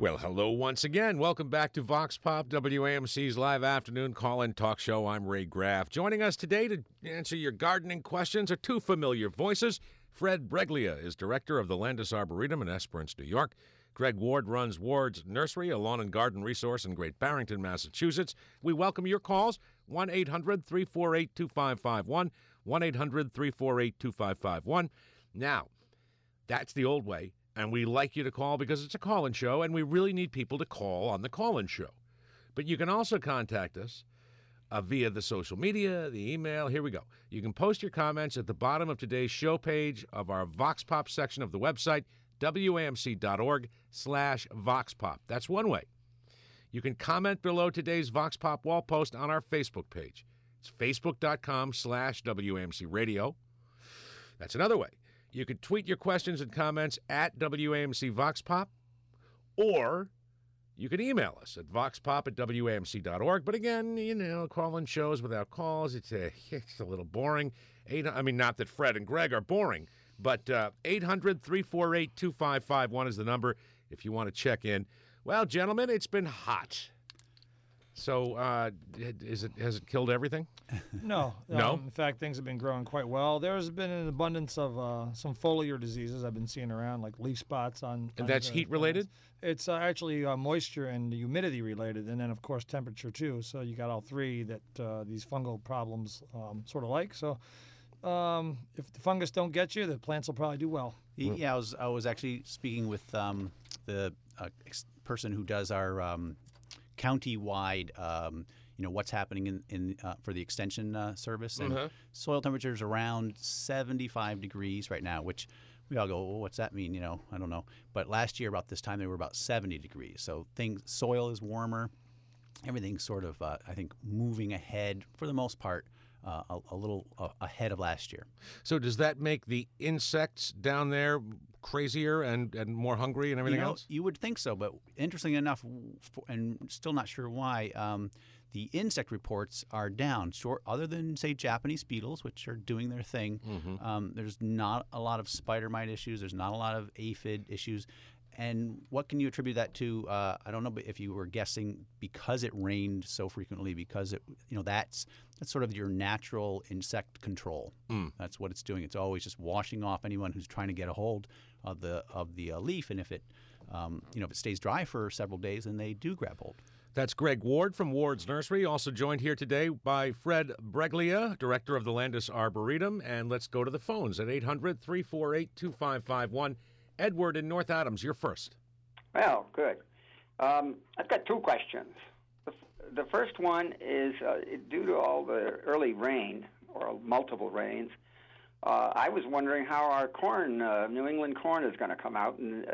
Well, hello once again. Welcome back to Vox Pop, WAMC's live afternoon call-in talk show. I'm Ray Graff. Joining us today to answer your gardening questions are two familiar voices. Fred Breglia is director of the Landis Arboretum in Esperance, New York. Greg Ward runs Ward's Nursery, a lawn and garden resource in Great Barrington, Massachusetts. We welcome your calls, 1-800-348-2551, 1-800-348-2551. Now, that's the old way. And we like you to call because it's a call-in show, and we really need people to call on the call-in show. But you can also contact us via the social media, the email. Here we go. You can post your comments at the bottom of today's show page of our Vox Pop section of the website, wamc.org/VoxPop. That's one way. You can comment below today's Vox Pop wall post on our Facebook page. It's facebook.com/WAMC Radio. That's another way. You can tweet your questions and comments at WAMC Vox Pop, or you can email us at voxpop@wamc.org. But again, you know, call-in shows without calls, it's a little boring. Not that Fred and Greg are boring, but 800-348-2551 is the number if you want to check in. Well, gentlemen, it's been hot. So has it killed everything? No. No? In fact, things have been growing quite well. There's been an abundance of some foliar diseases I've been seeing around, like leaf spots on. And that's heat-related? It's actually moisture and humidity related, and then, of course, temperature, too. So you got all three that these fungal problems sort of like. So if the fungus don't get you, the plants will probably do well. Yeah, I was actually speaking with the person who does our county-wide, what's happening in for the extension service. And soil temperatures around 75 degrees right now, which we all go, well, what's that mean? I don't know. But last year about this time, they were about 70 degrees. So soil is warmer. Everything's sort of, I think, moving ahead for the most part. A little ahead of last year. So does that make the insects down there crazier and more hungry and everything else? You would think so, but interestingly enough, and still not sure why, the insect reports are down. Other than, say, Japanese beetles, which are doing their thing, there's not a lot of spider mite issues. There's not a lot of aphid issues. And what can you attribute that to? I don't know, but if you were guessing, because it rained so frequently, because that's sort of your natural insect control. That's what it's doing. It's always just washing off anyone who's trying to get a hold of the leaf. And if it stays dry for several days, then they do grab hold. That's Greg Ward from Ward's Nursery, also joined here today by Fred Breglia, director of the Landis Arboretum. And let's go to the phones at 800-348-2551. Edward in North Adams, you're first. Well, good. I've got two questions. The first one is due to all the early rain, or multiple rains, I was wondering how our corn, New England corn, is going to come out, and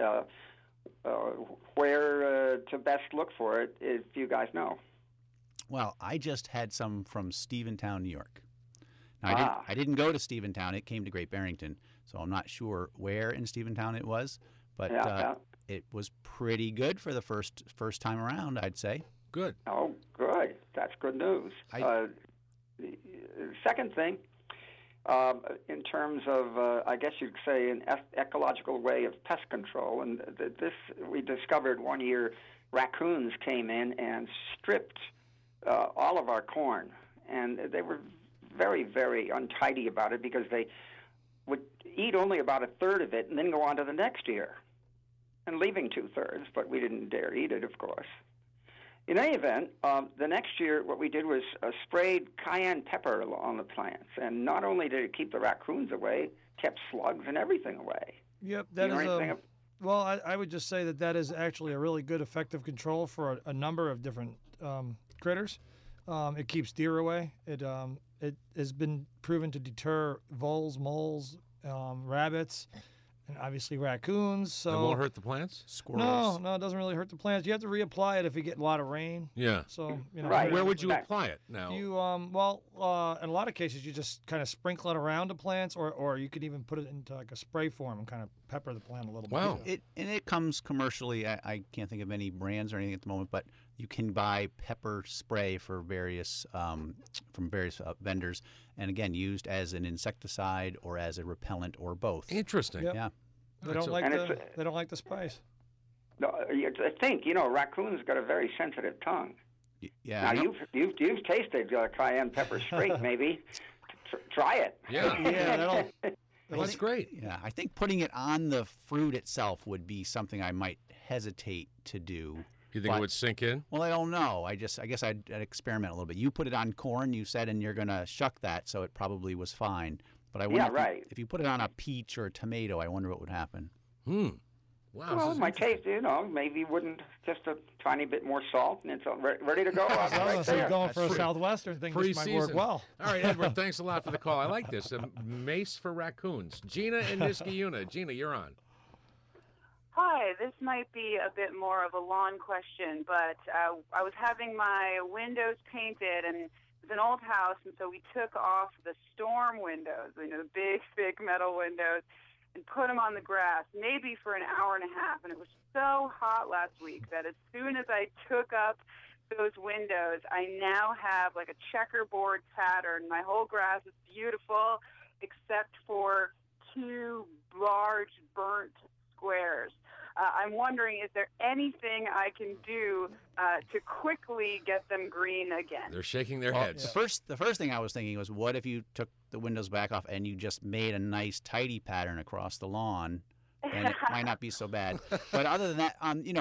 where to best look for it, if you guys know. Well, I just had some from Stephentown, New York. Now, I didn't go to Stephentown. It came to Great Barrington, so I'm not sure where in Stephentown it was, but it was pretty good for the first time around, I'd say. Good. Oh, good. That's good news. The second thing, in terms of, I guess you'd say, an ecological way of pest control, and we discovered one year raccoons came in and stripped all of our corn, and they were very, very untidy about it because they would eat only about a third of it and then go on to the next year, and leaving 2/3, but we didn't dare eat it, of course. In any event, the next year what we did was sprayed cayenne pepper on the plants, and not only did it keep the raccoons away, kept slugs and everything away. Yep, that is well, I would just say that is actually a really good effective control for a number of different critters. It keeps deer away. It has been proven to deter voles, moles, rabbits, and obviously raccoons. So It won't hurt the plants? Squirrels. No, it doesn't really hurt the plants. You have to reapply it if you get a lot of rain. Yeah. So Right. Where would you apply it now? You in a lot of cases you just kind of sprinkle it around the plants, or you could even put it into like a spray form and kind of pepper the plant a little bit. It comes commercially. I can't think of any brands or anything at the moment, but you can buy pepper spray for various from various vendors, and again used as an insecticide or as a repellent or both. Interesting. Yep. Yeah. They don't like the spice. No, I think raccoons got a very sensitive tongue. Yeah. Now you've tasted cayenne pepper straight, maybe. Try it. Yeah. That's great. Yeah, I think putting it on the fruit itself would be something I might hesitate to do. You think it would sink in? Well, I don't know. I guess I'd experiment a little bit. You put it on corn, you said, and you're going to shuck that, so it probably was fine. But I wonder if you put it on a peach or a tomato, I wonder what would happen. Wow. Well, my taste, maybe wouldn't just a tiny bit more salt, and it's ready to go. Right there. Going for a Southwestern thing, this might work well. All right, Edward, thanks a lot for the call. I like this. A mace for raccoons. Gina in Niskayuna. Gina, you're on. Hi, this might be a bit more of a lawn question, but I was having my windows painted, and it was an old house, and so we took off the storm windows, the big, big metal windows, and put them on the grass, maybe for an hour and a half. And it was so hot last week that as soon as I took up those windows, I now have like a checkerboard pattern. My whole grass is beautiful, except for 2 large burnt squares. I'm wondering, is there anything I can do to quickly get them green again? They're shaking their heads. The first thing I was thinking was, what if you took the windows back off and you just made a nice tidy pattern across the lawn? And it might not be so bad. But other than that,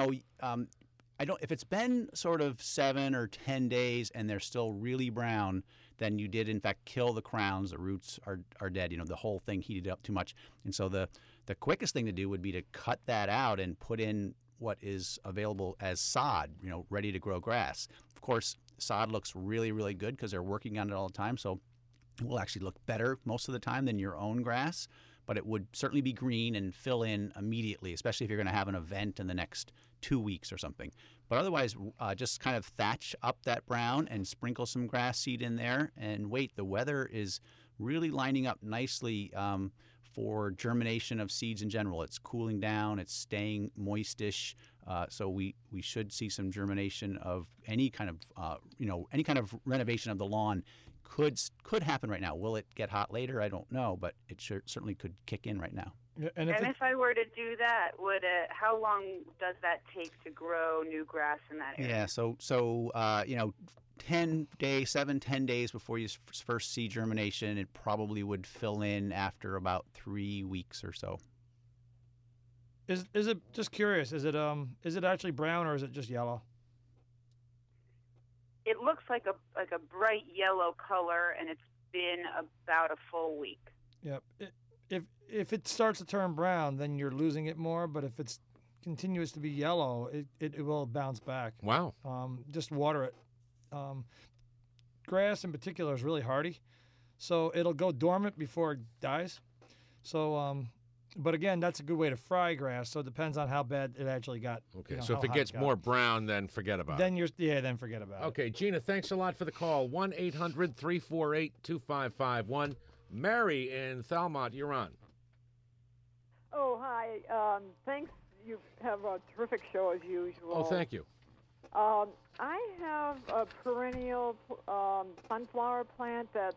I don't. If it's been sort of 7 or 10 days and they're still really brown, then you did in fact kill the crowns. The roots are dead. The whole thing heated up too much, and so the quickest thing to do would be to cut that out and put in what is available as sod, ready to grow grass. Of course, sod looks really, really good because they're working on it all the time, so it will actually look better most of the time than your own grass, but it would certainly be green and fill in immediately, especially if you're going to have an event in the next 2 weeks or something. But otherwise, just kind of thatch up that brown and sprinkle some grass seed in there and wait. The weather is really lining up nicely for germination of seeds in general. It's cooling down, it's staying moistish, so we should see some germination of any kind of renovation of the lawn could happen right now. Will it get hot later? I don't know, but it certainly could kick in right now. Yeah, and if I were to do that, how long does that take to grow new grass in that area? Yeah, so 10 days before you first see germination, it probably would fill in after about 3 weeks or so. Is it, just curious, is it actually brown or is it just yellow? It looks like a bright yellow color, and it's been about a full week. Yep. If it starts to turn brown, then you're losing it more. But if it continues to be yellow, it will bounce back. Wow. Just water it. Grass in particular is really hardy, so it'll go dormant before it dies. So, but again, that's a good way to fry grass. So it depends on how bad it actually got. Okay. So if it gets more brown, then forget about it. Then forget about it. Okay, Gina, thanks a lot for the call. 1-800-348-2551. Mary in Thalmont, you're on. Oh, hi. Thanks. You have a terrific show as usual. Oh, thank you. I have a perennial sunflower plant that's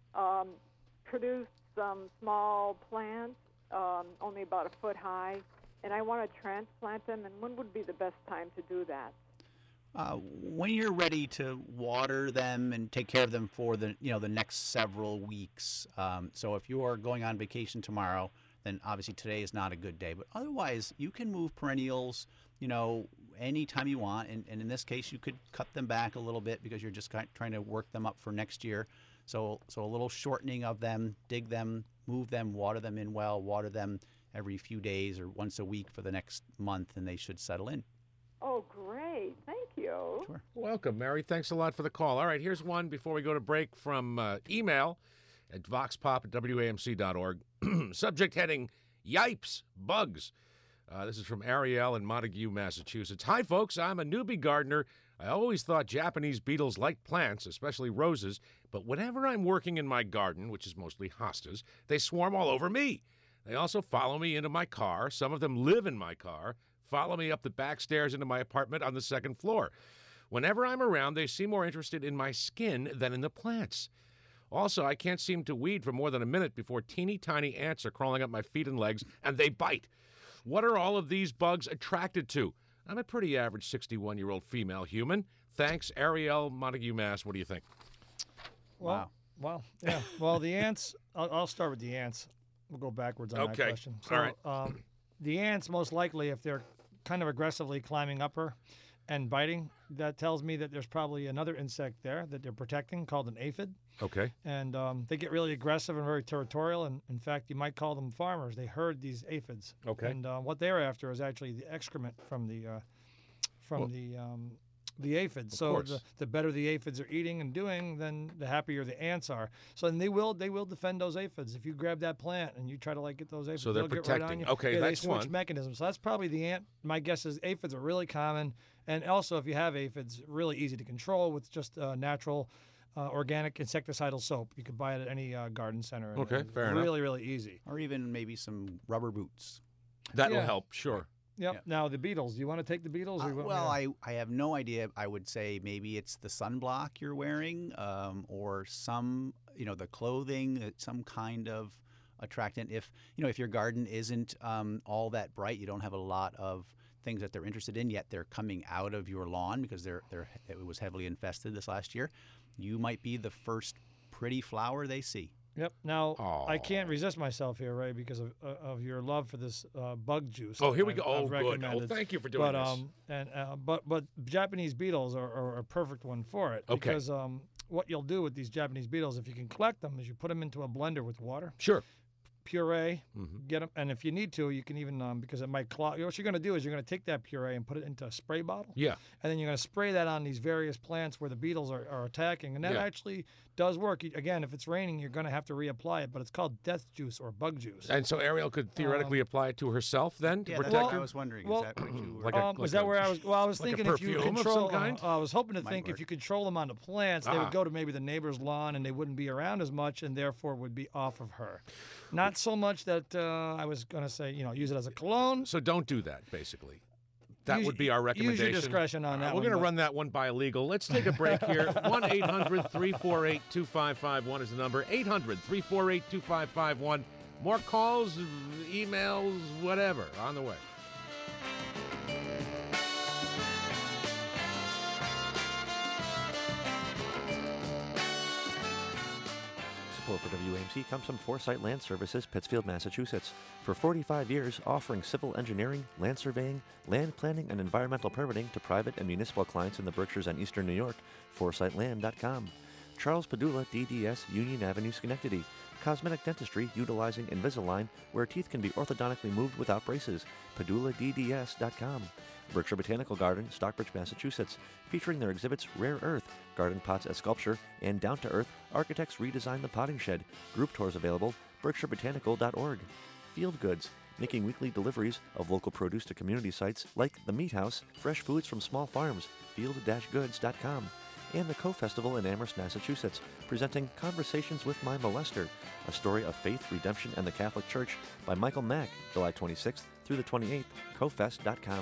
produced some small plants, only about a foot high, and I want to transplant them. And when would be the best time to do that? When you're ready to water them and take care of them for the next several weeks. So if you are going on vacation tomorrow, then obviously today is not a good day. But otherwise, you can move perennials, anytime you want. And in this case, you could cut them back a little bit because you're just trying to work them up for next year. So a little shortening of them, dig them, move them, water them in well, water them every few days or once a week for the next month, and they should settle in. Oh, great. Thank you. Sure. Welcome, Mary. Thanks a lot for the call. All right, here's one before we go to break from email at voxpop@wamc.org. Subject heading, Yipes, bugs. This is from Ariel in Montague, Massachusetts. Hi, folks. I'm a newbie gardener. I always thought Japanese beetles liked plants, especially roses, but whenever I'm working in my garden, which is mostly hostas, they swarm all over me. They also follow me into my car. Some of them live in my car, follow me up the back stairs into my apartment on the second floor. Whenever I'm around, they seem more interested in my skin than in the plants. Also, I can't seem to weed for more than a minute before teeny tiny ants are crawling up my feet and legs, and they bite. What are all of these bugs attracted to? I'm a pretty average 61-year-old female human. Thanks, Ariel, Montague, Mass. What do you think? Well, yeah. Well, the ants, I'll start with the ants. We'll go backwards on that question. So, all right. The ants, most likely, if they're kind of aggressively climbing up her and biting, that tells me that there's probably another insect there that they're protecting called an aphid. Okay. And they get really aggressive and very territorial. And in fact, you might call them farmers. They herd these aphids. Okay. And what they're after is actually the excrement from the aphids. So the better the aphids are eating and doing, then the happier the ants are. So and they will defend those aphids. If you grab that plant and you try to get those aphids, so they're they'll protecting. Get right on you. Okay, yeah, that's they switch one mechanisms. So that's probably the ant. My guess is aphids are really common, and also if you have aphids, really easy to control with just natural. Organic insecticidal soap. You could buy it at any garden center. Okay, fair enough. Really, really easy. Or even maybe some rubber boots. That'll help, sure. Yep. Yeah. Now the beetles. Do you want to take the beetles? Or I have no idea. I would say maybe it's the sunblock you're wearing, or some, the clothing, some kind of attractant. If your garden isn't all that bright, you don't have a lot of things that they're interested in yet. They're coming out of your lawn because it was heavily infested this last year. You might be the first pretty flower they see. Yep. Now, I can't resist myself here, Ray, because of your love for this bug juice. Oh, here we go. I've good. Oh, recommended. thank you for doing this. But Japanese beetles are a perfect one for it. Okay. Because what you'll do with these Japanese beetles, if you can collect them, is you put them into a blender with water. Sure. Puree, get them, and if you need to, you can even because it might clog. What you're going to do is you're going to take that puree and put it into a spray bottle. Yeah. And then you're going to spray that on these various plants where the beetles are attacking, and that actually does work. Again, if it's raining, you're going to have to reapply it, but it's called death juice or bug juice. And so Ariel could theoretically apply it to herself then to protect that's her. I was wondering. Is that what you were? I was like a thinking if you perfume of control. some kind? I was hoping to think if you control them on the plants, they would go to maybe the neighbor's lawn and they wouldn't be around as much, and therefore would be off of her. Not so much that I was going to say, use it as a cologne. So don't do that, basically. That would be our recommendation. Use your discretion on that We're going to run that one by legal. Let's take a break here. 1-800-348-2551 is the number. 800-348-2551. More calls, emails, whatever, on the way. Support for WAMC comes from Foresight Land Services, Pittsfield, Massachusetts. For 45 years, offering civil engineering, land surveying, land planning, and environmental permitting to private and municipal clients in the Berkshires and Eastern New York. ForesightLand.com. Charles Padula, DDS, Union Avenue, Schenectady. Cosmetic dentistry utilizing Invisalign, where teeth can be orthodontically moved without braces. PadulaDDS.com. Berkshire Botanical Garden, Stockbridge, Massachusetts, featuring their exhibits Rare Earth, Garden Pots as Sculpture, and Down to Earth, Architects Redesign the Potting Shed. Group tours available, berkshirebotanical.org. Field Goods, making weekly deliveries of local produce to community sites like the Meat House, fresh foods from small farms, field-goods.com. And the Co-Festival in Amherst, Massachusetts, presenting Conversations with My Molester, a story of faith, redemption, and the Catholic Church by Michael Mack, July 26th through the 28th, cofest.com.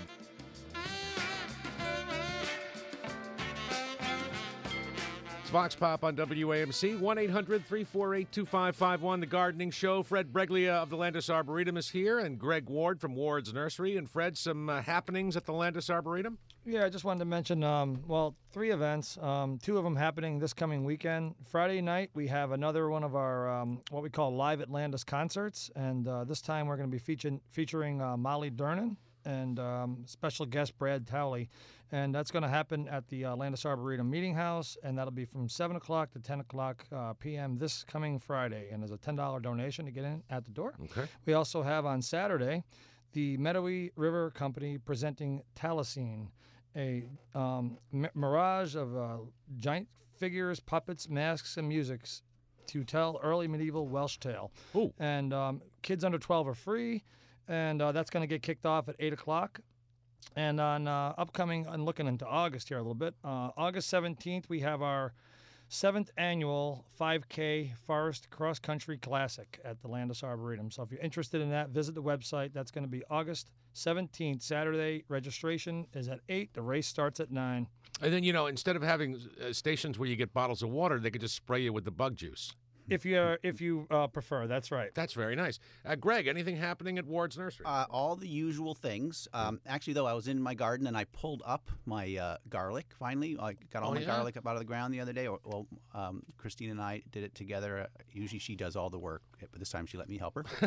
It's Vox Pop on WAMC, 1-800-348-2551, The Gardening Show. Fred Breglia of the Landis Arboretum is here, and Greg Ward from Ward's Nursery. And Fred, some happenings at the Landis Arboretum? Yeah, I just wanted to mention, 3 events, 2 of them happening this coming weekend. Friday night, we have another one of our, what we call Live at Landis concerts, and this time we're going to be featuring Molly Durnan and special guest Brad Towley. And that's going to happen at the Landis Arboretum Meeting House, and that'll be from 7 o'clock to 10 o'clock p.m. this coming Friday. And there's a $10 donation to get in at the door. Okay. We also have on Saturday the Meadowy River Company presenting Taliesin, a mirage of giant figures, puppets, masks, and musics to tell early medieval Welsh tale. Ooh. And kids under 12 are free, and that's going to get kicked off at 8 o'clock. And on upcoming, and looking into August here a little bit, August 17th, we have our 7th annual 5K Forest Cross Country Classic at the Landis Arboretum. So if you're interested in that, visit the website. That's going to be August 17th, Saturday. Registration is at 8. The race starts at 9. And then, instead of having stations where you get bottles of water, they could just spray you with the bug juice. if you prefer. That's right. That's very nice. Greg, anything happening at Ward's Nursery? All the usual things. Actually, though, I was in my garden and I pulled up my garlic. Finally, I got all my garlic up out of the ground the other day. Well, Christine and I did it together. Usually, she does all the work, but this time she let me help her.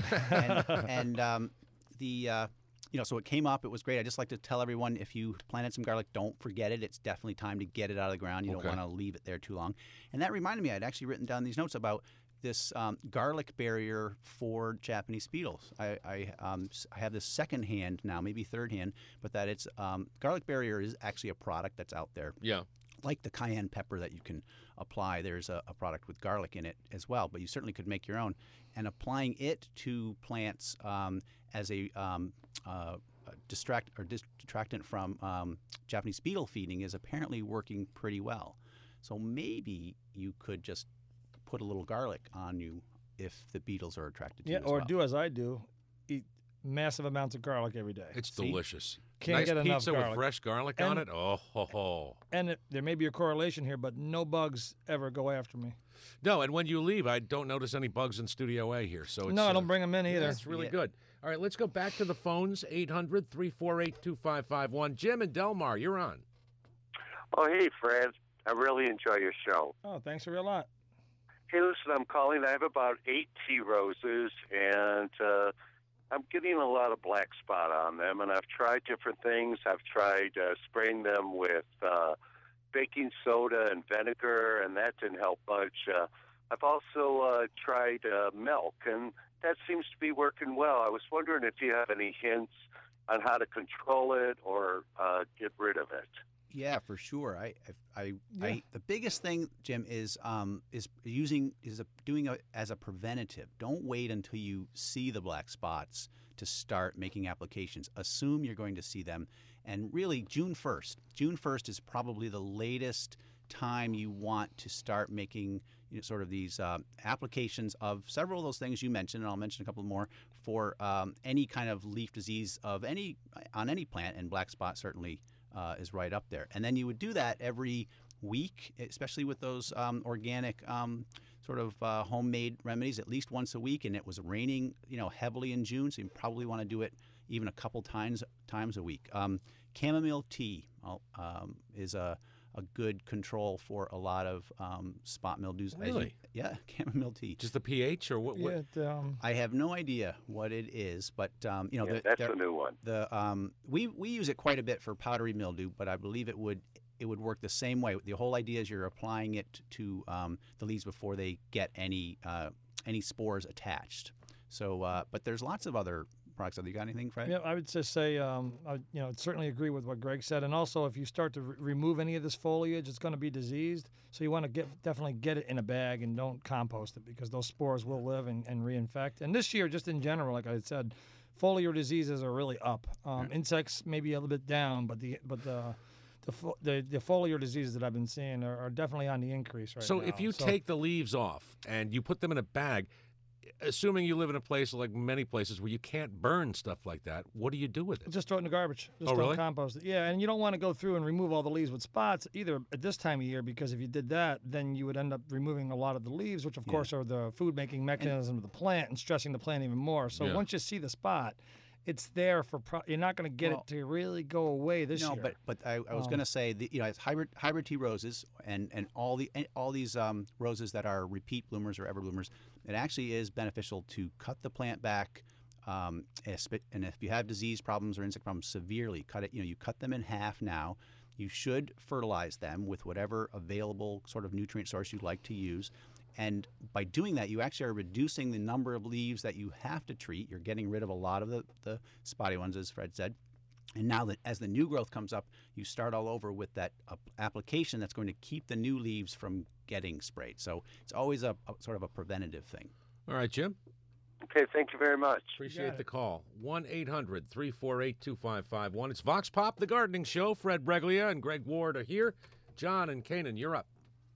So it came up. It was great. I just like to tell everyone, if you planted some garlic, don't forget it. It's definitely time to get it out of the ground. You don't want to leave it there too long. And that reminded me, I'd actually written down these notes about this garlic barrier for Japanese beetles. I have this second hand now, maybe third hand, but that it's garlic barrier is actually a product that's out there. Yeah. Like the cayenne pepper that you can apply, there's a product with garlic in it as well, but you certainly could make your own. And applying it to plants as a distractant from Japanese beetle feeding is apparently working pretty well. So maybe you could just put a little garlic on you if the beetles are attracted to you as well. do as I do, eat massive amounts of garlic every day. It's delicious. Can't nice get enough pizza garlic. with fresh garlic on it. Oh, ho, ho. And there may be a correlation here, but no bugs ever go after me. No, and when you leave, I don't notice any bugs in Studio A here. So it's, I don't bring them in either. That's really good. All right, let's go back to the phones, 800-348-2551. Jim and Delmar, you're on. Oh, hey, Fred. I really enjoy your show. Oh, thanks a lot. Hey, listen, I'm calling. I have about 8 tea roses, and I'm getting a lot of black spot on them, and I've tried different things. I've tried spraying them with baking soda and vinegar, and that didn't help much. I've also tried milk, and that seems to be working well. I was wondering if you have any hints on how to control it or get rid of it. Yeah, for sure. The biggest thing, Jim, is doing it as a preventative. Don't wait until you see the black spots to start making applications. Assume you're going to see them, and really June 1st. June 1st is probably the latest time you want to start making sort of these applications of several of those things you mentioned, and I'll mention a couple more for any kind of leaf disease on any plant, and black spot certainly is right up there. And then you would do that every week, especially with those organic sort of homemade remedies, at least once a week. And it was raining, heavily in June, so you probably want to do it even a couple times a week. Chamomile tea is a good control for a lot of spot mildews. Really? Yeah, chamomile tea. Just the pH or what? Yeah, I have no idea what it is, but that's a new one. We use it quite a bit for powdery mildew, but I believe it would work the same way. The whole idea is you're applying it to the leaves before they get any spores attached. So, but there's lots of other products. Have you got anything, Fred? Yeah, I would just say, I'd certainly agree with what Greg said. And also, if you start to remove any of this foliage, it's going to be diseased. So you want to definitely get it in a bag and don't compost it, because those spores will live and reinfect. And this year, just in general, like I said, foliar diseases are really up. Insects maybe a little bit down, but the foliar diseases that I've been seeing are definitely on the increase right now. So if you take the leaves off and you put them in a bag, assuming you live in a place like many places where you can't burn stuff like that, what do you do with it? Just throw it in the garbage. Just really? don't compost it. Yeah, and you don't want to go through and remove all the leaves with spots either at this time of year, because if you did that, then you would end up removing a lot of the leaves, which of course are the food-making mechanism of the plant, and stressing the plant even more. So once you see the spot, it's there for you're not going to get it to really go away this year. No, but I was going to say it's hybrid tea roses and all these roses that are repeat bloomers or ever bloomers. It actually is beneficial to cut the plant back, and if you have disease problems or insect problems, severely cut it. You cut them in half now. You should fertilize them with whatever available sort of nutrient source you'd like to use. And by doing that, you actually are reducing the number of leaves that you have to treat. You're getting rid of a lot of the spotty ones, as Fred said. And now that as the new growth comes up, you start all over with that application that's going to keep the new leaves from getting sprayed. So it's always a sort of a preventative thing. All right, Jim. Okay, thank you very much. Appreciate the call. 1-800-348-2551. It's Vox Pop, the gardening show. Fred Breglia and Greg Ward are here. John and Canaan, you're up.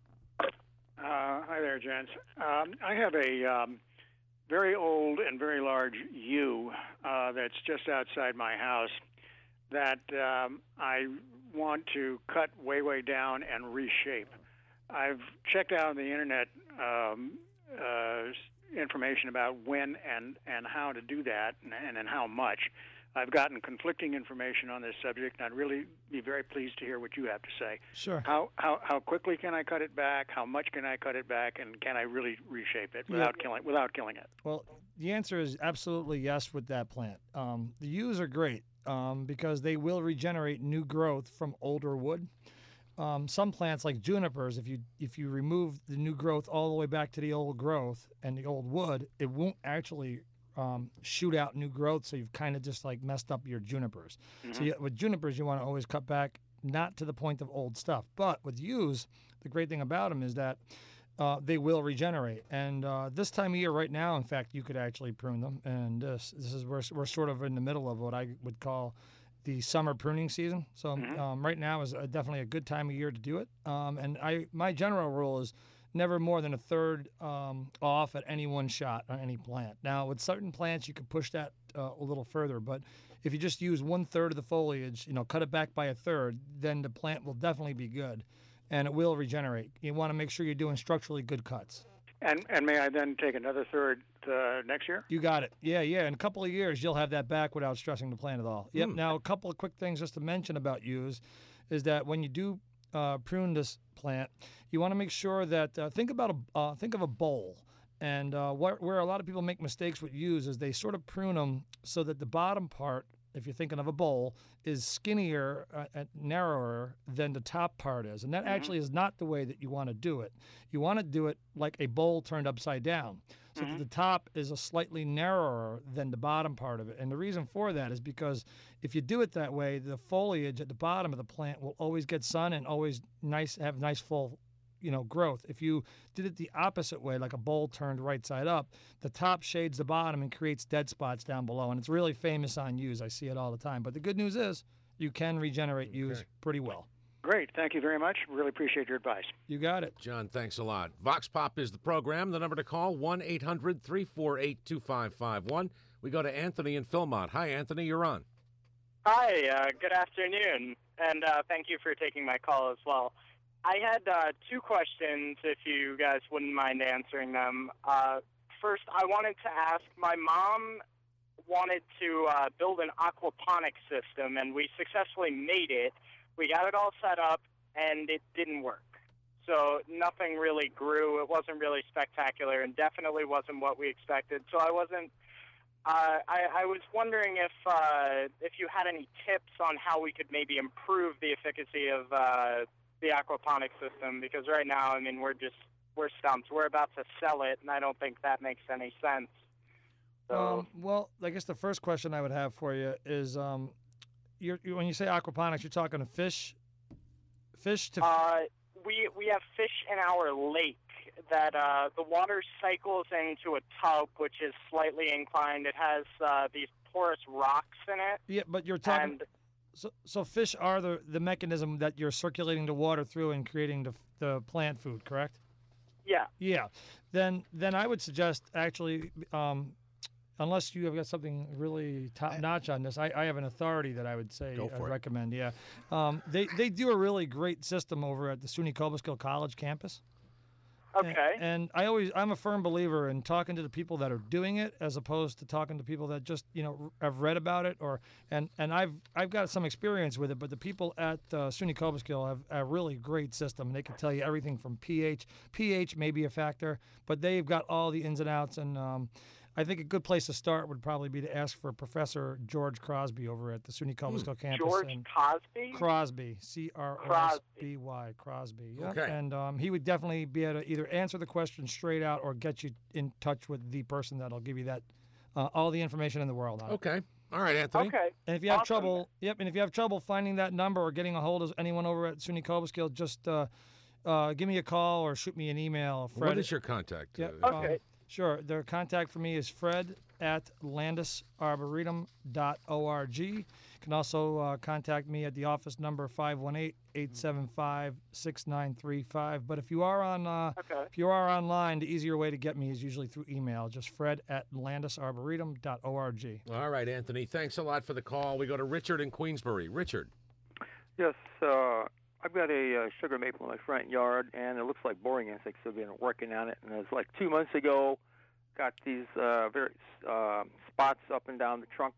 Hi there, gents. I have a very old and very large yew that's just outside my house that I want to cut way down and reshape. I've checked out on the internet information about when and how to do that and how much. I've gotten conflicting information on this subject, and I'd really be very pleased to hear what you have to say. Sure. How quickly can I cut it back? How much can I cut it back? And can I really reshape it without killing it? Well, the answer is absolutely yes with that plant. The yews are great because they will regenerate new growth from older wood. Some plants like junipers, if you remove the new growth all the way back to the old growth and the old wood, it won't actually shoot out new growth, so you've kind of just like messed up your junipers. Mm-hmm. So with junipers, you want to always cut back, not to the point of old stuff. But with yews, the great thing about them is that they will regenerate. And this time of year, right now, in fact, you could actually prune them. And this is we're sort of in the middle of what I would call the summer pruning season. So right now is definitely a good time of year to do it. And my general rule is never more than a third off at any one shot on any plant. Now, with certain plants, you could push that a little further, but if you just use 1/3 of the foliage, cut it back by a third, then the plant will definitely be good, and it will regenerate. You want to make sure you're doing structurally good cuts. And may I then take another third next year? You got it. Yeah. In a couple of years, you'll have that back without stressing the plant at all. Yep. Now, a couple of quick things just to mention about yews is that when you do prune this plant, you want to make sure that think of a bowl, and where a lot of people make mistakes with yews is they sort of prune them so that the bottom part, if you're thinking of a bowl, is skinnier and narrower than the top part is, and that actually is not the way that you want to do it. You want to do it like a bowl turned upside down, so that the top is a slightly narrower than the bottom part of it. And the reason for that is because if you do it that way, the foliage at the bottom of the plant will always get sun and always have nice full growth. If you did it the opposite way, like a bowl turned right side up, the top shades the bottom and creates dead spots down below. And it's really famous on yews. I see it all the time. But the good news is you can regenerate yews pretty well. Great. Thank you very much. Really appreciate your advice. You got it. John, thanks a lot. Vox Pop is the program. The number to call, 1-800-348-2551. We go to Anthony in Philmont. Hi, Anthony. You're on. Hi. Good afternoon. And thank you for taking my call as well. I had two questions, if you guys wouldn't mind answering them. First, I wanted to ask, my mom wanted to build an aquaponics system, and we successfully made it. We got it all set up, and it didn't work. So nothing really grew. It wasn't really spectacular, and definitely wasn't what we expected. So I wasn't. I was wondering if you had any tips on how we could maybe improve the efficacy of the aquaponics system, because right now, I mean, we're stumped. We're about to sell it, and I don't think that makes any sense. So, well, I guess the first question I would have for you is, when you say aquaponics, you're talking to fish to. We have fish in our lake that the water cycles into a tub, which is slightly inclined. It has these porous rocks in it. Yeah, but you're talking. So fish are the mechanism that you're circulating the water through and creating the plant food, correct? Yeah. Yeah. Then I would suggest actually, unless you have got something really top notch on this, I have an authority that I would say recommend. Yeah. They do a really great system over at the SUNY Cobleskill College campus. Okay. And I'm a firm believer in talking to the people that are doing it as opposed to talking to people that just have read about it and I've got some experience with it. But the people at SUNY Cobleskill have a really great system, and they can tell you everything from pH. pH may be a factor, but they've got all the ins and outs. And I think a good place to start would probably be to ask for Professor George Crosby over at the SUNY Cobleskill campus. George Crosby? Crosby, C-R-O-S-B-Y, Crosby. Yep. Okay. And he would definitely be able to either answer the question straight out or get you in touch with the person that'll give you that all the information in the world on it. Okay. All right, Anthony. Okay. And if you have trouble, and if you have trouble finding that number or getting a hold of anyone over at SUNY Cobleskill, just give me a call or shoot me an email. Fred, what is your contact? Okay. Sure. The contact for me is fred@landisarboretum.org. You can also contact me at the office number 518-875-6935. But if you are online, the easier way to get me is usually through email, just fred@landisarboretum.org. All right, Anthony. Thanks a lot for the call. We go to Richard in Queensbury. Richard. Yes, I've got a sugar maple in my front yard, and it looks like boring insects have been working on it. And it was like 2 months ago, got these very spots up and down the trunk,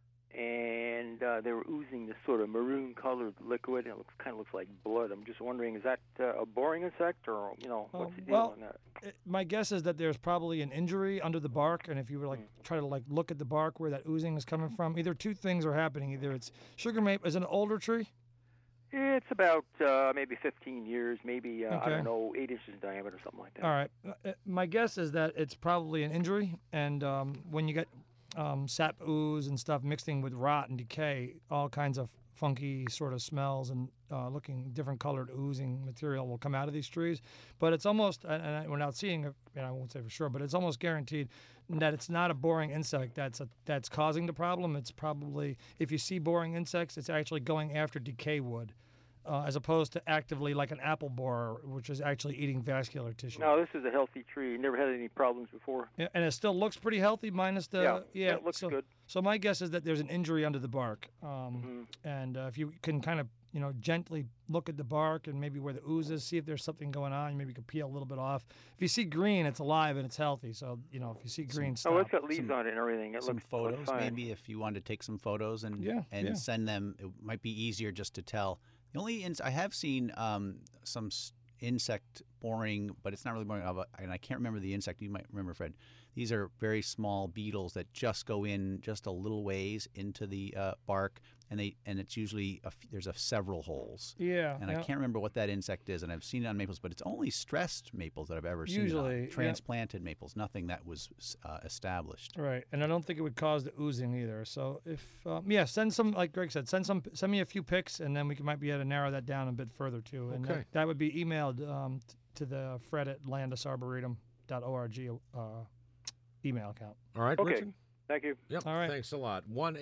and they were oozing this sort of maroon-colored liquid, and it kind of looks like blood. I'm just wondering, is that a boring insect, or what's the deal on that? My guess is that there's probably an injury under the bark, and if you were try to look at the bark where that oozing is coming from, either two things are happening. Either it's sugar maple. Is it an older tree? It's about maybe 15 years, maybe, I don't know, 8 inches in diameter or something like that. All right. My guess is that it's probably an injury, and when you get sap ooze and stuff mixing with rot and decay, all kinds of funky sort of smells and looking different colored oozing material will come out of these trees. But it's almost, and we're not seeing it, I won't say for sure, but it's almost guaranteed that it's not a boring insect that's causing the problem. It's probably, if you see boring insects, it's actually going after decay wood. As opposed to actively like an apple borer, which is actually eating vascular tissue. No, this is a healthy tree. Never had any problems before. Yeah, and it still looks pretty healthy, minus the... Yeah, it looks good. So my guess is that there's an injury under the bark. And if you can kind of, gently look at the bark and maybe where the ooze is, see if there's something going on. Maybe you can peel a little bit off. If you see green, it's alive and it's healthy. So, if you see green stuff... Oh, it's got leaves on it and everything. It some looks photos, fine. maybe, if you wanted to take some photos and send them. It might be easier just to tell. The only I have seen some insect boring, but it's not really boring. And I can't remember the insect. You might remember, Fred. These are very small beetles that just go in just a little ways into the bark, and it's usually there's several holes. Yeah. And I can't remember what that insect is, and I've seen it on maples, but it's only stressed maples that I've ever seen. Usually transplanted maples, nothing that was established. Right, and I don't think it would cause the oozing either. So if send some, like Greg said, send me a few pics, and then we might be able to narrow that down a bit further too. And that would be emailed to the fred@landisarboretum.org email account. All right, okay. Richard? Thank you. Yep. All right. Thanks a lot.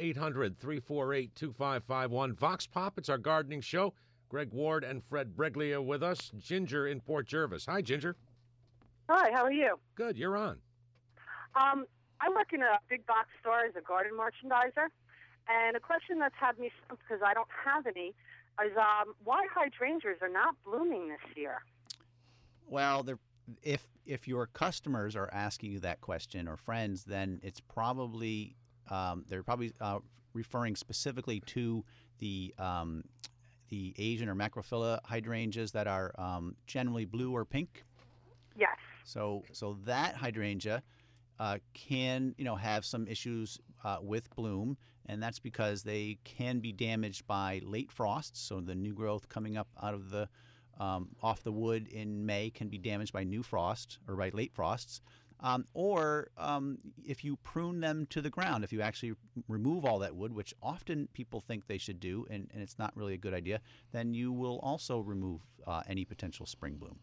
1-800-348-2551. Vox Pop, it's our gardening show. Greg Ward and Fred Breglia with us. Ginger in Port Jervis. Hi, Ginger. Hi, how are you? Good, you're on. I work in a big box store as a garden merchandiser, and a question that's had me stumped because I don't have any is why hydrangeas are not blooming this year. Well, if your customers are asking you that question or friends, then it's probably they're probably referring specifically to the Asian or macrophylla hydrangeas that are generally blue or pink. Yes. So that hydrangea can have some issues with bloom, and that's because they can be damaged by late frosts. So the new growth coming up out of the off the wood in May can be damaged by new frost or by late frosts. Or if you prune them to the ground, if you actually remove all that wood, which often people think they should do, and it's not really a good idea, then you will also remove any potential spring bloom.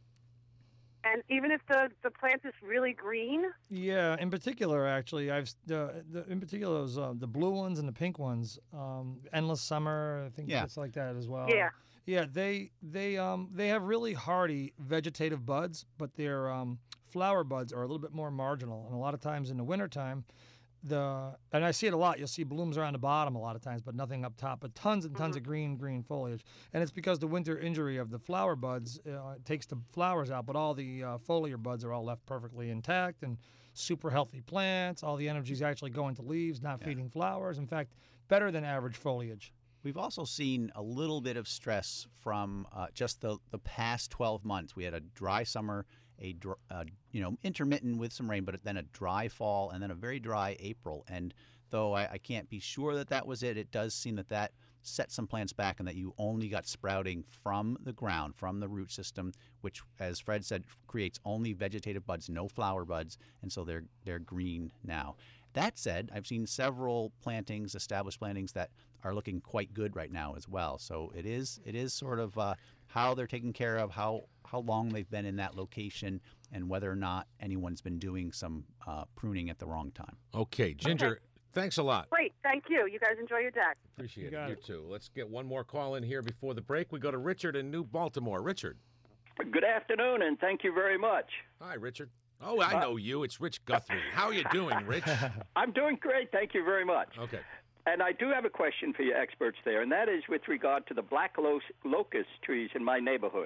And even if the plant is really green? Yeah, in particular, actually, in particular those the blue ones and the pink ones, Endless Summer, I think it's like that as well. Yeah. Yeah, they have really hardy vegetative buds, but their flower buds are a little bit more marginal. And a lot of times in the wintertime, and I see it a lot. You'll see blooms around the bottom a lot of times, but nothing up top. But tons and tons of green foliage, and it's because the winter injury of the flower buds takes the flowers out, but all the foliar buds are all left perfectly intact and super healthy plants. All the energy is actually going to leaves, not feeding flowers. In fact, better than average foliage. We've also seen a little bit of stress from just the past 12 months. We had a dry summer, intermittent with some rain, but then a dry fall, and then a very dry April. And though I can't be sure that was it, it does seem that set some plants back and that you only got sprouting from the ground, from the root system, which, as Fred said, creates only vegetative buds, no flower buds, and so they're green now. That said, I've seen several plantings, established plantings, that are looking quite good right now as well. So it is sort of how they're taken care of, how long they've been in that location, and whether or not anyone's been doing some pruning at the wrong time. Okay, Ginger, thanks a lot. Great, thank you. You guys enjoy your day. Appreciate it. You too. Let's get one more call in here before the break. We go to Richard in New Baltimore. Richard. Good afternoon, and thank you very much. Hi, Richard. Oh, I know you. It's Rich Guthrie. How are you doing, Rich? I'm doing great. Thank you very much. Okay. And I do have a question for you experts there, and that is with regard to the black locust trees in my neighborhood.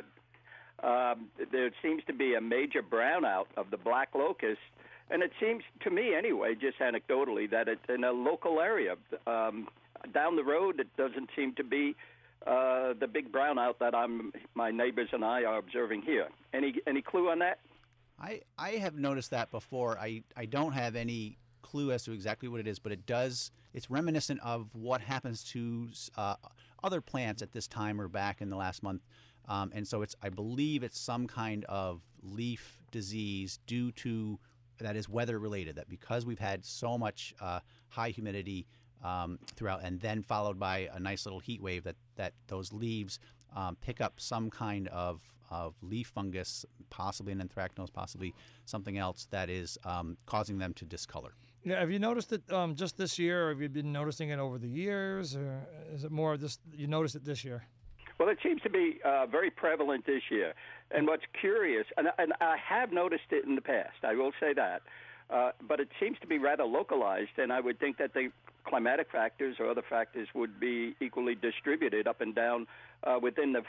There seems to be a major brownout of the black locust, and it seems to me anyway, just anecdotally, that it's in a local area. Down the road, it doesn't seem to be the big brownout that my neighbors and I are observing here. Any clue on that? I have noticed that before. I don't have any clue as to exactly what it is, but it's reminiscent of what happens to other plants at this time or back in the last month. And so I believe it's some kind of leaf disease due to, that is weather related, that because we've had so much high humidity throughout, and then followed by a nice little heat wave, that those leaves pick up some kind of leaf fungus, possibly an anthracnose, possibly something else that is causing them to discolor. Yeah, have you noticed it just this year, or have you been noticing it over the years, or is it more of this? You noticed it this year? Well, it seems to be very prevalent this year. And what's curious, and I have noticed it in the past, I will say that, but it seems to be rather localized, and I would think that the climatic factors or other factors would be equally distributed up and down within the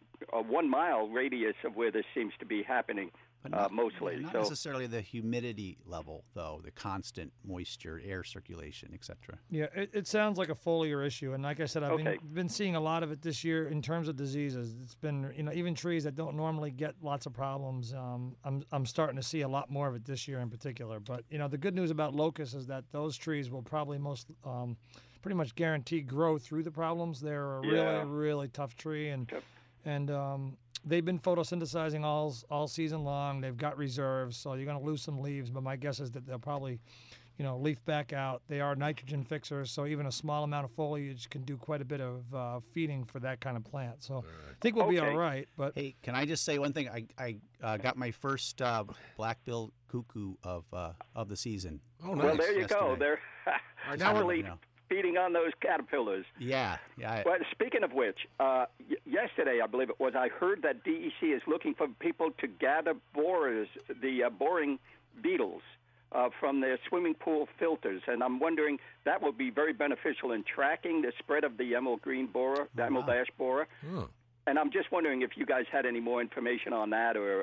1 mile radius of where this seems to be happening. Mostly. Not necessarily the humidity level, though, the constant moisture, air circulation, etc. Yeah, it sounds like a foliar issue. And like I said, I've been seeing a lot of it this year in terms of diseases. It's been, even trees that don't normally get lots of problems, I'm starting to see a lot more of it this year in particular. But, the good news about locusts is that those trees will probably pretty much guarantee grow through the problems. They're a really, really tough tree. And they've been photosynthesizing all season long. They've got reserves, so you're going to lose some leaves. But my guess is that they'll probably, leaf back out. They are nitrogen fixers, so even a small amount of foliage can do quite a bit of feeding for that kind of plant. So I think we'll be all right. But hey, can I just say one thing? I got my first black-billed cuckoo of the season. Oh, nice. Well, there you go. They're now feeding on those caterpillars. Yeah. Well, speaking of which, yesterday, I believe it was, I heard that DEC is looking for people to gather borers, the boring beetles, from their swimming pool filters. And I'm wondering, that will be very beneficial in tracking the spread of the emerald green borer, the emerald ash borer. And I'm just wondering if you guys had any more information on that, or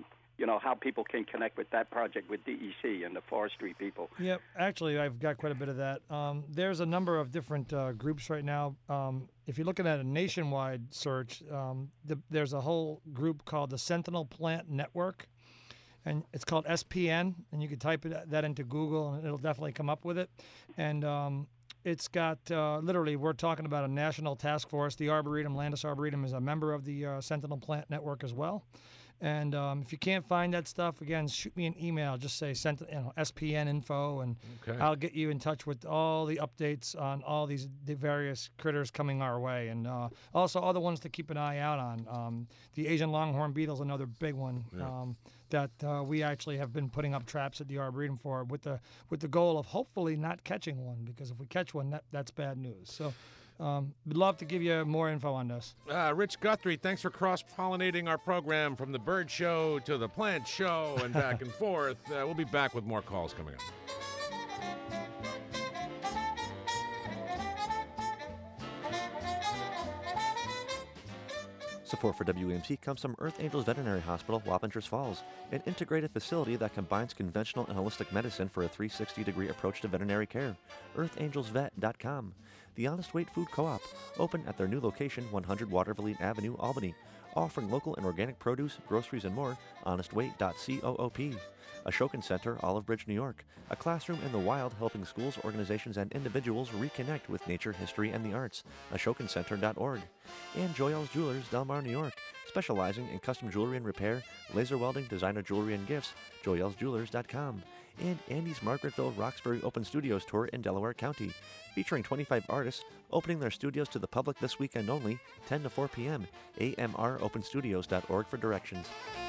how people can connect with that project with DEC and the forestry people. Yep, actually, I've got quite a bit of that. There's a number of different groups right now. If you're looking at a nationwide search, there's a whole group called the Sentinel Plant Network, and it's called SPN, and you can type that into Google, and it'll definitely come up with it. And it's got, literally, we're talking about a national task force. The Arboretum, Landis Arboretum, is a member of the Sentinel Plant Network as well. And if you can't find that stuff, again, shoot me an email. Just say SPN info, and I'll get you in touch with all the updates on all the various critters coming our way. And also other ones to keep an eye out on. The Asian longhorn beetle is another big one that we actually have been putting up traps at the Arboretum for, with the goal of hopefully not catching one, because if we catch one, that's bad news. So. We'd love to give you more info on this. Rich Guthrie, thanks for cross-pollinating our program from the bird show to the plant show and back and forth. We'll be back with more calls coming up. Support for WAMC comes from Earth Angels Veterinary Hospital, Wappingers Falls, an integrated facility that combines conventional and holistic medicine for a 360-degree approach to veterinary care. EarthAngelsVet.com. The Honest Weight Food Co-op, open at their new location, 100 Watervliet Avenue, Albany, offering local and organic produce, groceries, and more. HonestWeight.coop. Ashokan Center, Olive Bridge, New York, a classroom in the wild helping schools, organizations, and individuals reconnect with nature, history, and the arts. AshokanCenter.org. And Joyel's Jewelers, Del Mar, New York, specializing in custom jewelry and repair, laser welding, designer jewelry, and gifts. Joyel'sJewelers.com. And Andy's Margaretville Roxbury Open Studios Tour in Delaware County, featuring 25 artists opening their studios to the public this weekend only, 10 to 4 p.m. AMROpenstudios.org for directions.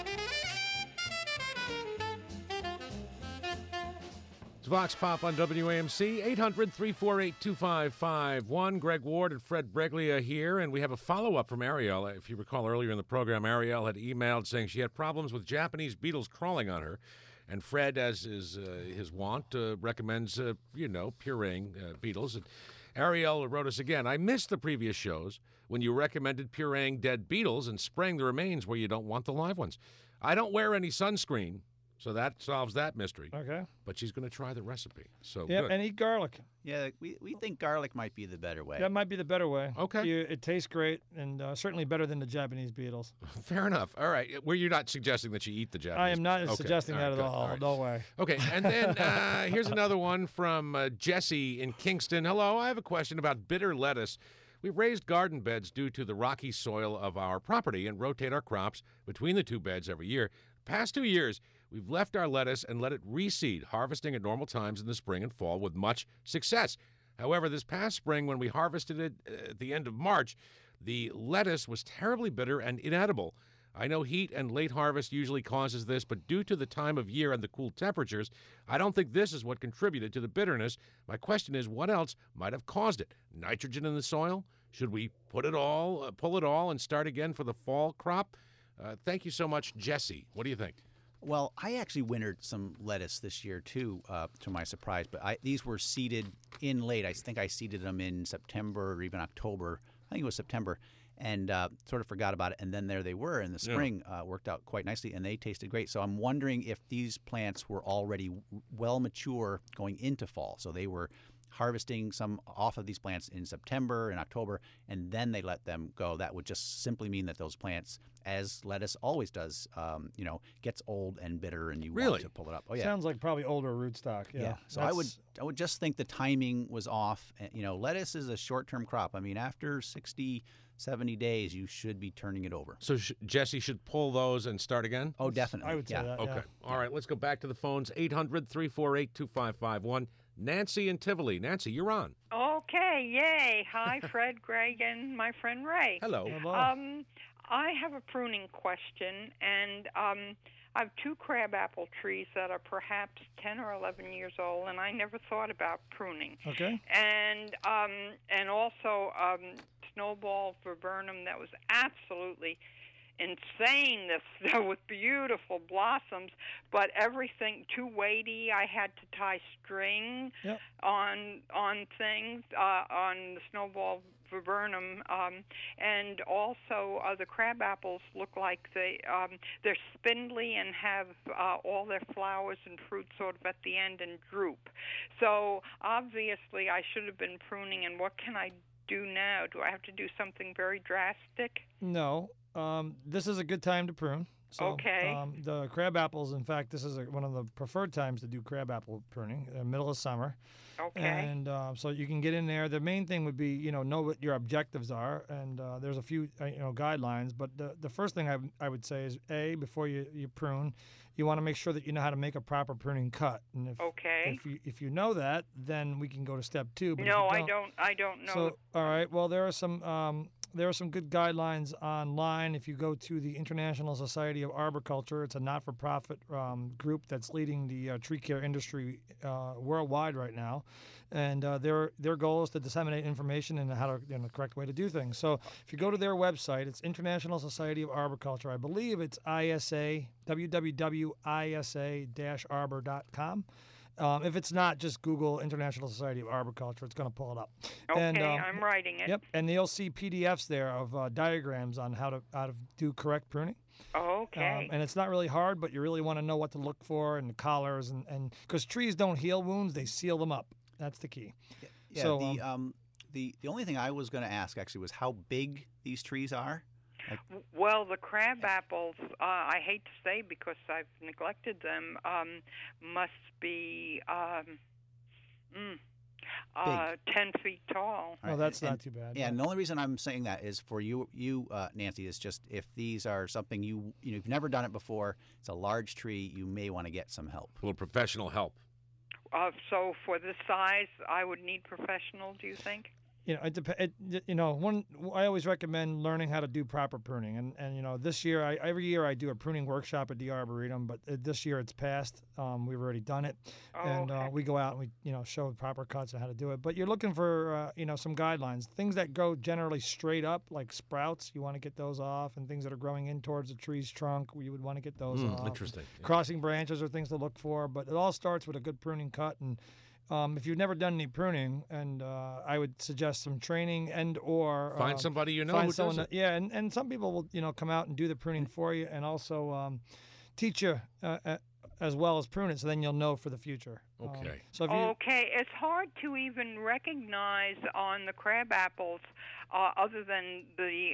It's Vox Pop on WAMC, 800-348-2551. Greg Ward and Fred Breglia here, and we have a follow-up from Ariel. If you recall earlier in the program, Ariel had emailed saying she had problems with Japanese beetles crawling on her. And Fred, as is his wont, recommends, pureeing beetles. Ariel wrote us again. I missed the previous shows when you recommended pureeing dead beetles and spraying the remains where you don't want the live ones. I don't wear any sunscreen, so that solves that mystery. Okay. But she's going to try the recipe. So Yeah, good. and eat garlic. Yeah, we think garlic might be the better way. That might be the better way. Okay. It tastes great and certainly better than the Japanese beetles. Fair enough. All right. Well, you're not suggesting that you eat the Japanese. I am not Okay. suggesting All that right, at good. all. Right. No way. Okay, and then here's another one from Jesse in Kingston. Hello, I have a question about bitter lettuce. We've raised garden beds due to the rocky soil of our property and rotate our crops between the two beds every year. Past 2 years, we've left our lettuce and let it reseed, harvesting at normal times in the spring and fall with much success. However, this past spring, when we harvested it at the end of March, the lettuce was terribly bitter and inedible. I know heat and late harvest usually causes this, but due to the time of year and the cool temperatures, I don't think this is what contributed to the bitterness. My question is, what else might have caused it? Nitrogen in the soil? Should we pull it all, and start again for the fall crop? Thank you so much, Jesse. What do you think? Well, I actually wintered some lettuce this year too, to my surprise. But these were seeded in late. I think I seeded them in September or even October. I think it was September, and sort of forgot about it. And then there they were in the spring. Worked out quite nicely, and they tasted great. So I'm wondering if these plants were already well mature going into fall. So they were harvesting some off of these plants in September and October, and then they let them go. That would just simply mean that those plants, as lettuce always does, gets old and bitter, and you want to pull it up. Oh yeah, Sounds like probably older rootstock. Yeah. So I would just think the timing was off. Lettuce is a short-term crop. I mean, after 60, 70 days, you should be turning it over. So Jesse should pull those and start again? Oh, definitely. I would say that. Okay. Yeah. All right, let's go back to the phones. 800-348-2551. Nancy in Tivoli. Nancy, you're on. Okay, yay. Hi, Fred, Greg, and my friend Ray. Hello. I have a pruning question, and I have 2 crabapple trees that are perhaps 10 or 11 years old, and I never thought about pruning. Okay. And also snowball viburnum that was absolutely insane, this with beautiful blossoms, but everything too weighty. I had to tie string on things on the snowball viburnum, and also the crab apples look like they're spindly and have all their flowers and fruit sort of at the end and droop. So obviously I should have been pruning, and what can I do now? Do I have to do something very drastic? No. This is a good time to prune. So, okay. The crab apples, in fact, this is one of the preferred times to do crab apple pruning, middle of summer. Okay. And so you can get in there. The main thing would be, know what your objectives are, and there's a few, guidelines. But the first thing I would say is, before you prune, you want to make sure that you know how to make a proper pruning cut. And if you know that, then we can go to step 2. But no, I don't know. So, all right. Well, there are some good guidelines online. If you go to the International Society of Arboriculture, it's a not-for-profit group that's leading the tree care industry worldwide right now, and their goal is to disseminate information and how to, the correct way to do things. So if you go to their website, it's International Society of Arboriculture. I believe it's ISA, www.isa-arbor.com. If it's not, just Google International Society of Arboriculture. It's going to pull it up. Okay, and, I'm writing it. Yep, and you'll see PDFs there of diagrams on how to do correct pruning. Okay. And it's not really hard, but you really want to know what to look for and the collars, and because trees don't heal wounds, they seal them up. That's the key. Yeah. So, the only thing I was going to ask actually was how big these trees are. Well, the crab apples, I hate to say because I've neglected them, must be 10 feet tall. Oh, that's not too bad. Yeah, and the only reason I'm saying that is for you, Nancy, is just if these are something you've never done it before, it's a large tree, you may want to get some help. A little professional help. So for this size, I would need professional, do you think? I always recommend learning how to do proper pruning, and this year, every year I do a pruning workshop at the Arboretum, but this year it's passed. We've already done it, we go out and we show proper cuts and how to do it. But you're looking for some guidelines, things that go generally straight up, like sprouts. You want to get those off, and things that are growing in towards the tree's trunk, you would want to get those off. Interesting. Crossing branches are things to look for, but it all starts with a good pruning cut and. if you've never done any pruning, and I would suggest some training or find somebody you know find who someone does it. Yeah, and some people will come out and do the pruning for you, and also teach you as well as prune it, so then you'll know for the future. Okay. So if It's hard to even recognize on the crab apples, other than the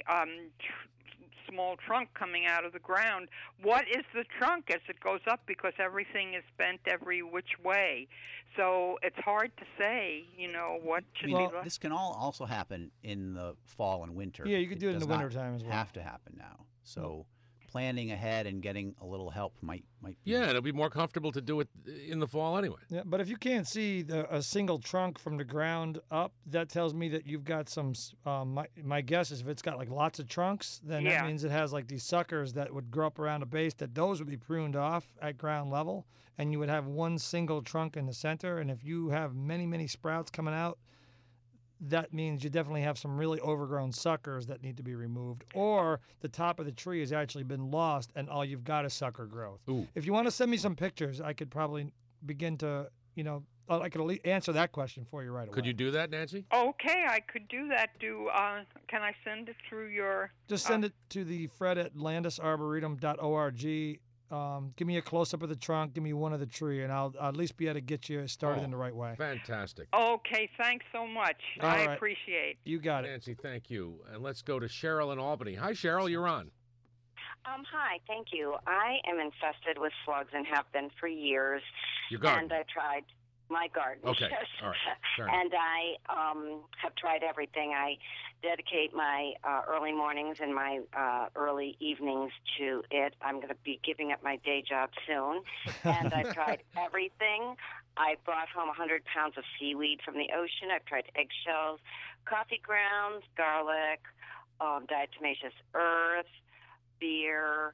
small trunk coming out of the ground. What is the trunk as it goes up, because everything is bent every which way. So it's hard to say, what should be left. This can also happen in the fall and winter. Yeah, you could do it in the wintertime as well. Have to happen now. So planning ahead and getting a little help might be. Yeah, it'll be more comfortable to do it in the fall anyway. Yeah, but if you can't see a single trunk from the ground up, that tells me that you've got some. My guess is if it's got like lots of trunks, then that means it has like these suckers that would grow up around a base. That those would be pruned off at ground level, and you would have one single trunk in the center. And if you have many sprouts coming out, that means you definitely have some really overgrown suckers that need to be removed, or the top of the tree has actually been lost and all you've got is sucker growth. Ooh. If you want to send me some pictures, I could probably begin to, I could answer that question for you right away. Could you do that, Nancy? Okay, I could do that. Can I send it through your... Just send it to the Fred at landisarboretum.org. Give me a close-up of the trunk, give me one of the tree, and I'll at least be able to get you started in the right way. Fantastic. Okay, thanks so much. All right. Appreciate. You got it. Nancy, thank you. And let's go to Cheryl in Albany. Hi, Cheryl, you're on. Hi, thank you. I am infested with slugs and have been for years. Your garden? And I tried my garden. Okay, Yes. all right. Fair enough. And I have tried everything. I dedicate my early mornings and my early evenings to it. I'm going to be giving up my day job soon. And I've tried everything. I brought home 100 pounds of seaweed from the ocean. I've tried eggshells, coffee grounds, garlic, diatomaceous earth, beer,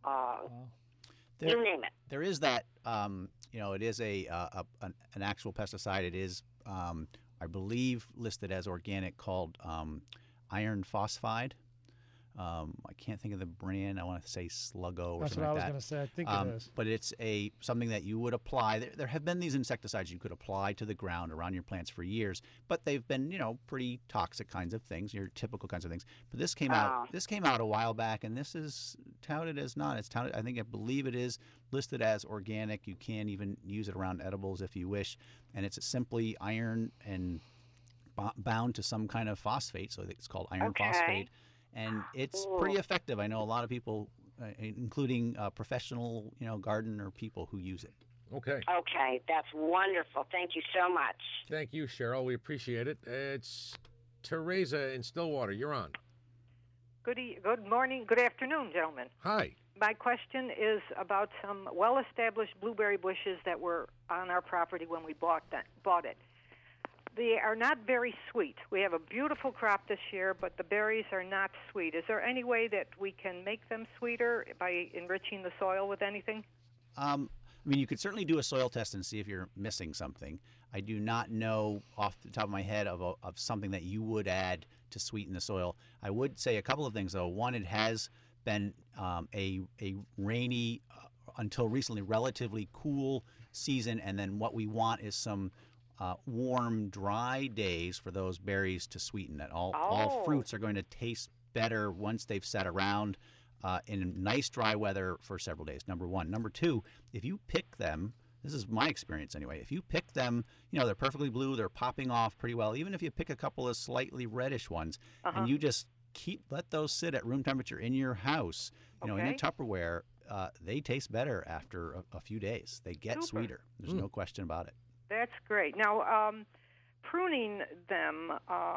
you name it. There is that, it is an actual pesticide. It is, I believe, listed as organic, called iron phosphide. I can't think of the brand. I want to say Sluggo or That's something what I like was that. going to say. I think it is. But it's something that you would apply. There have been these insecticides you could apply to the ground around your plants for years, but they've been, pretty toxic kinds of things, your typical kinds of things. But this came out. This came out a while back, and this is touted as not. It's touted. I believe it is listed as organic. You can even use it around edibles if you wish, and it's simply iron and bound to some kind of phosphate, so it's called iron phosphate. And it's pretty effective. I know a lot of people, including professional, gardener people who use it. Okay. Okay, that's wonderful. Thank you so much. Thank you, Cheryl. We appreciate it. It's Teresa in Stillwater. You're on. Good morning. Good afternoon, gentlemen. Hi. My question is about some well-established blueberry bushes that were on our property when we bought it. They are not very sweet. We have a beautiful crop this year, but the berries are not sweet. Is there any way that we can make them sweeter by enriching the soil with anything? You could certainly do a soil test and see if you're missing something. I do not know off the top of my head of something that you would add to sweeten the soil. I would say a couple of things, though. One, it has been a rainy, until recently, relatively cool season, and then what we want is some warm, dry days for those berries to sweeten it. All fruits are going to taste better once they've sat around in nice dry weather for several days, number one. Number two, if you pick them, this is my experience anyway, if you pick them, they're perfectly blue, they're popping off pretty well. Even if you pick a couple of slightly reddish ones, and you just let those sit at room temperature in your house, in a Tupperware, they taste better after a few days. They get sweeter. There's no question about it. That's great. Now, pruning them,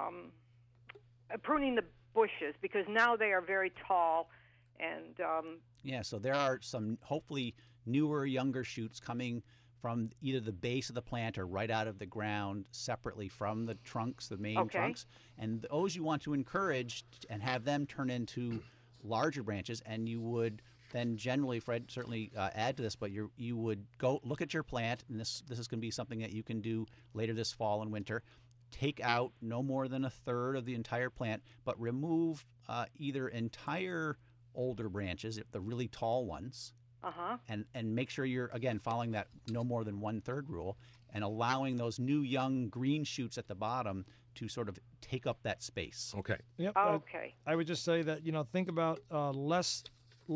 pruning the bushes, because now they are very tall and... Yeah, so there are some hopefully newer, younger shoots coming from either the base of the plant or right out of the ground separately from the trunks, the main trunks. And those you want to encourage and have them turn into larger branches, and you would... Then generally, Fred, certainly add to this, but you would go look at your plant, and this is going to be something that you can do later this fall and winter. Take out no more than a third of the entire plant, but remove either entire older branches, if the really tall ones, and make sure you're, again, following that no more than 1/3 rule, and allowing those new young green shoots at the bottom to sort of take up that space. Okay. Yep. Okay. I would just say that, think about less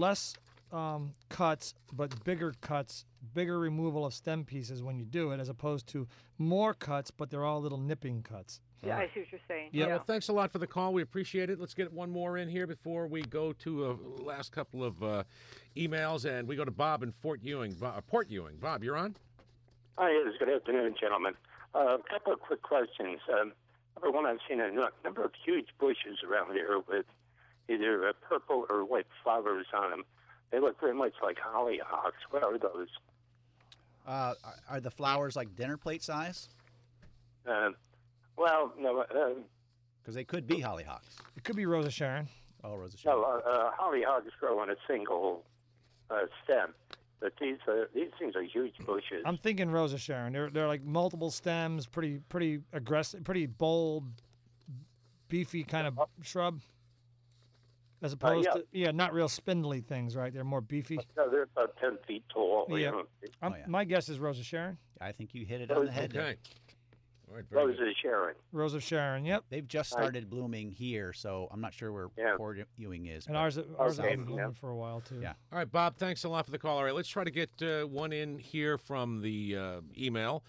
cuts, but bigger cuts, bigger removal of stem pieces when you do it, as opposed to more cuts, but they're all little nipping cuts. Yeah, I see what you're saying. Yeah. Well, thanks a lot for the call. We appreciate it. Let's get one more in here before we go to a last couple of emails, and we go to Bob in Port Ewing. Bob, you're on? Hi, yes, good afternoon, gentlemen. A couple of quick questions. Number one, I've seen a number of huge bushes around here with either purple or white flowers on them. They look very much like hollyhocks. What are those? Are the flowers like dinner plate size? Well, no. Because they could be hollyhocks. It could be Rosa Sharon. Oh, Rosa Sharon. No, hollyhocks grow on a single stem. But these things are huge bushes. I'm thinking Rosa Sharon. They're like multiple stems, pretty aggressive, pretty bold, beefy kind of shrub. As opposed to not real spindly things, right? They're more beefy. No, they're about 10 feet tall. Yeah. My guess is Rosa Sharon. I think you hit it on the head. Okay. All right, Rosa Sharon. Rosa Sharon. Yep. They've just started blooming here, so I'm not sure where Port Ewing is. And ours have been blooming for a while too. Yeah. All right, Bob, thanks a lot for the call. All right, let's try to get one in here from the email.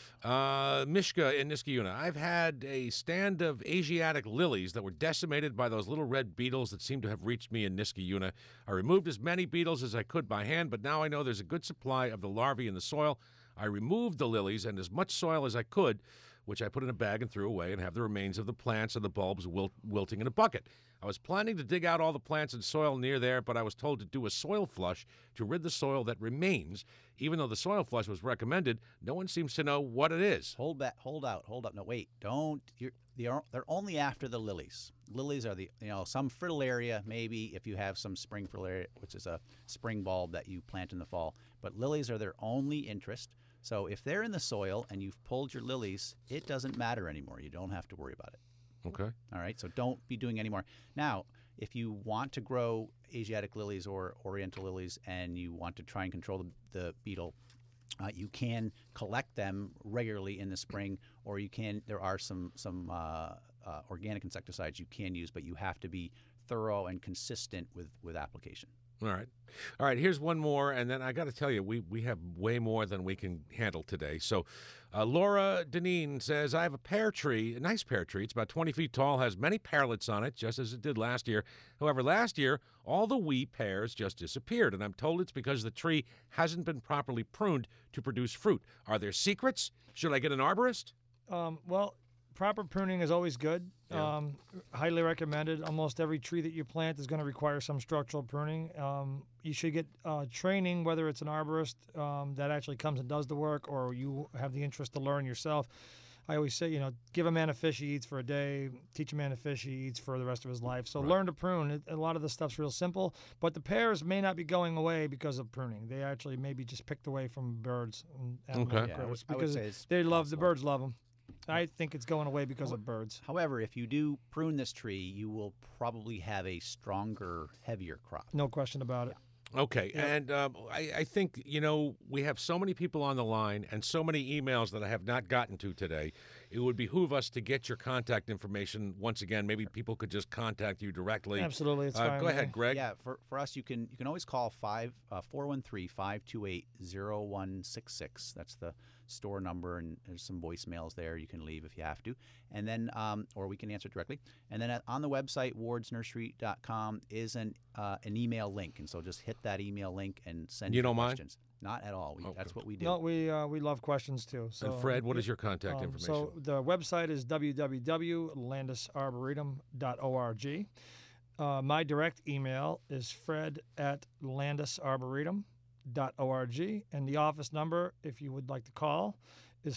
Mishka in Niskayuna. I've had a stand of Asiatic lilies that were decimated by those little red beetles that seem to have reached me in Niskayuna. I removed as many beetles as I could by hand, but now I know there's a good supply of the larvae in the soil. I removed the lilies and as much soil as I could, which I put in a bag and threw away, and have the remains of the plants and the bulbs wilting in a bucket. I was planning to dig out all the plants and soil near there, but I was told to do a soil flush to rid the soil that remains. Even though the soil flush was recommended, no one seems to know what it is. Hold out. No, wait, don't. They're only after the lilies. Lilies are some fritillaria, maybe if you have some spring fritillaria, which is a spring bulb that you plant in the fall. But lilies are their only interest. So if they're in the soil and you've pulled your lilies, it doesn't matter anymore. You don't have to worry about it. Okay. All right. So don't be doing any more. Now, if you want to grow Asiatic lilies or Oriental lilies and you want to try and control the beetle, you can collect them regularly in the spring, or you can. There are some organic insecticides you can use, but you have to be thorough and consistent with application. All right. Here's one more, and then I got to tell you, we have way more than we can handle today. So, Laura Deneen says, I have a pear tree, a nice pear tree. It's about 20 feet tall, has many pearlets on it, just as it did last year. However, last year, all the wee pears just disappeared, and I'm told it's because the tree hasn't been properly pruned to produce fruit. Are there secrets? Should I get an arborist? Well, proper pruning is always good. Yeah. Highly recommended. Almost every tree that you plant is going to require some structural pruning. You should get training, whether it's an arborist that actually comes and does the work, or you have the interest to learn yourself. I always say, give a man a fish he eats for a day, teach a man a fish he eats for the rest of his life. So learn to prune. A lot of the stuff's real simple, but the pears may not be going away because of pruning. They actually may be just picked away from birds and critters, because the birds love them. I think it's going away because of birds. However, if you do prune this tree, you will probably have a stronger, heavier crop. No question about it. Okay, and I think, we have so many people on the line and so many emails that I have not gotten to today. It would behoove us to get your contact information once again. Maybe people could just contact you directly. Absolutely, it's fine. Go ahead, Greg. Yeah, for us, you can always call 413-528-0166. That's the store number, and there's some voicemails there you can leave if you have to. And then, or we can answer directly. And then on the website, wardsnursery.com, is an email link. And so just hit that email link and send your questions. Not at all. That's what we do. No, we love questions too. So, and Fred, what is your contact information? So the website is www.landisarboretum.org. My direct email is fred@landisarboretum.org, and the office number, if you would like to call, is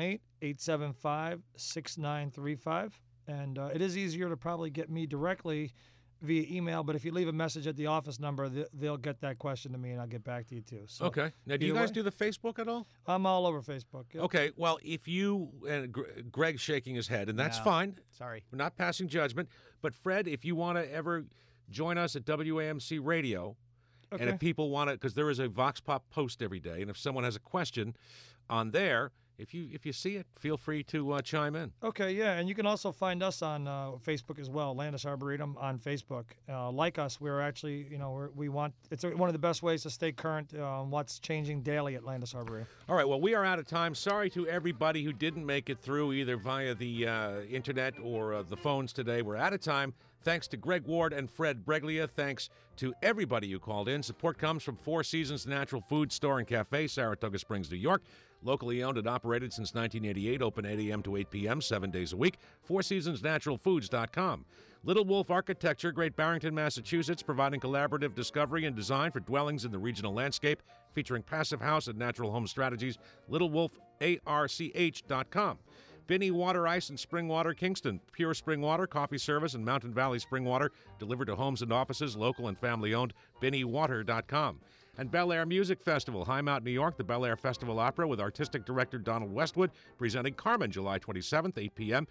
518-875-6935. And it is easier to probably get me directly via email, but if you leave a message at the office number, they'll get that question to me, and I'll get back to you too. So, okay. Now, do you guys do the Facebook at all? I'm all over Facebook. Yep. Okay. Well, if you and Greg's shaking his head, and that's fine. Sorry, we're not passing judgment. But Fred, if you want to ever join us at WAMC Radio, and if people want to, because there is a Vox Pop post every day, and if someone has a question on there, if you see it, feel free to chime in. Okay, yeah, and you can also find us on Facebook as well, Landis Arboretum on Facebook. Like us, we're actually, it's one of the best ways to stay current on what's changing daily at Landis Arboretum. All right, well, we are out of time. Sorry to everybody who didn't make it through either via the internet or the phones today. We're out of time. Thanks to Greg Ward and Fred Breglia. Thanks to everybody who called in. Support comes from Four Seasons Natural Food Store and Cafe, Saratoga Springs, New York. Locally owned and operated since 1988, open 8 a.m. to 8 p.m., 7 days a week. FourSeasonsNaturalFoods.com. Little Wolf Architecture, Great Barrington, Massachusetts, providing collaborative discovery and design for dwellings in the regional landscape, featuring passive house and natural home strategies. LittleWolfARCH.com. Binney Water, Ice, and Spring Water, Kingston. Pure Spring Water, coffee service, and Mountain Valley Spring Water, delivered to homes and offices, local and family-owned. BinneyWater.com. And Bel Air Music Festival, Highmount, New York, the Bel Air Festival Opera with artistic director Donald Westwood, presenting Carmen, July 27th, 8 p.m.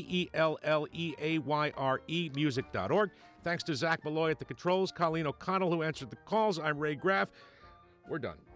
BELLEAYRE music.org. Thanks to Zach Malloy at the controls, Colleen O'Connell who answered the calls. I'm Ray Graff. We're done.